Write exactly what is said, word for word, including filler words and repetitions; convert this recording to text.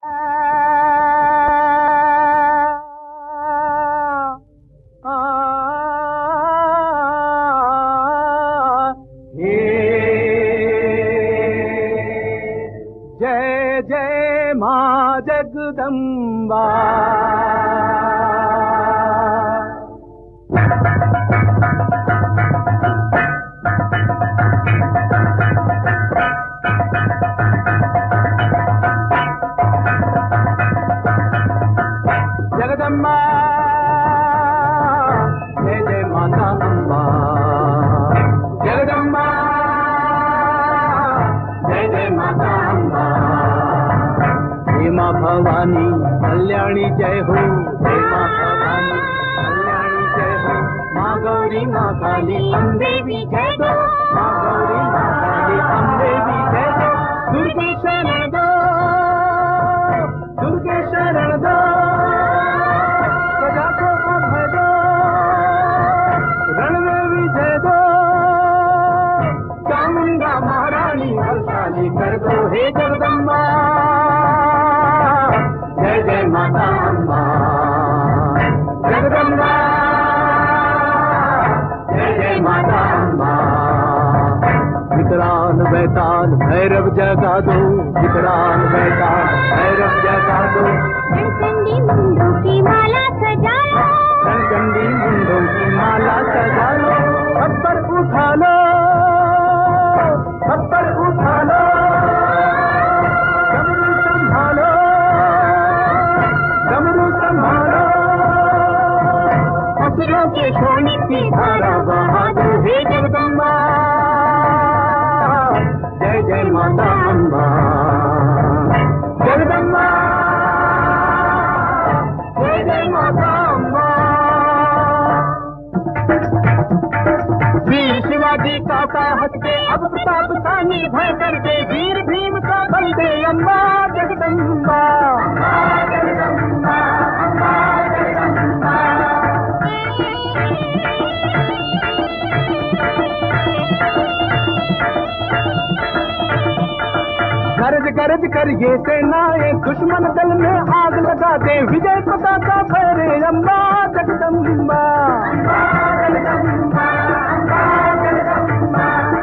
जय जय माँ जगदम्बा। जगदम्बा जय जय माता अम्बा। जगदम्बा जय जय माता अम्बा। हे माँ भवानी कल्याणी जय हो। हे माँ भवानी कल्याणी जय हो। माँ गौरी माँ काली अम्बे भी जय दो। माँ गौरी माँ काली अम्बे भी जय दो। दुर्गे शरण दो, दुर्गे शरण दो। प्रजा को अभय दो, रण में विजय दो। चामुंडा महारानी बलशाली कर दो। हे जगदम्बा जय जय माता अम्बा। जगदम्बा जय जय माता अम्बा। विकराल बैताल भैरव जगा दो। विकराल बैताल भैरव जगा दो। रणचंडी मुंडों की माला सजा लो। रणचंडी मुंडों की माला सजा लो। खप्पर उठा लो, खप्पर उठा लो। डमरू संभालो, डमरू संभालो। असुरों के सोने की धारा बहा दो। हे जगदम्बा जय जय माता अम्बा। जगदम्बा जय जय माता अम्बा। वीर शिवाजी का साहस दे, अब प्रताप का निर्भय कर दे। वीर भीम का बल दे अम्बा जगदम्बा। जगदम्बा अम्बा जगदम्बा। गरज गरज कर ये सेनाएं दुश्मन दल में आग लगा दे। विजय पताका फहरे अम्बा जगदम्बा। अम्बा जगदम्बा, अम्बा जगदम्बा।